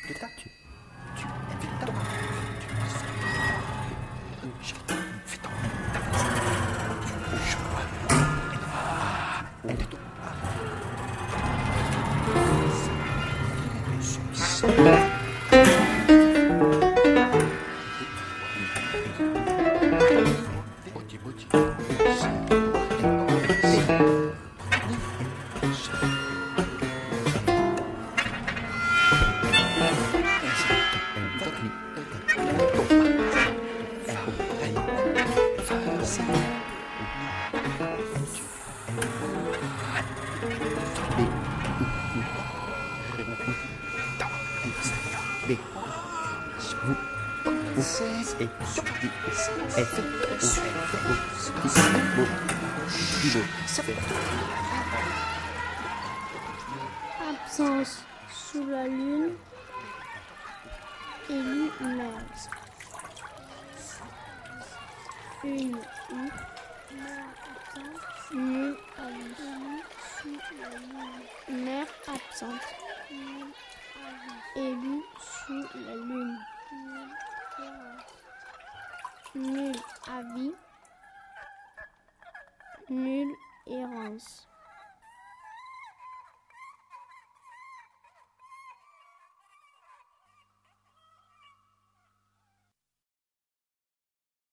Absence sous la lune, élu mère. Une U, nul mère absente. Élu sous la lune. Nul avis, nulle errance.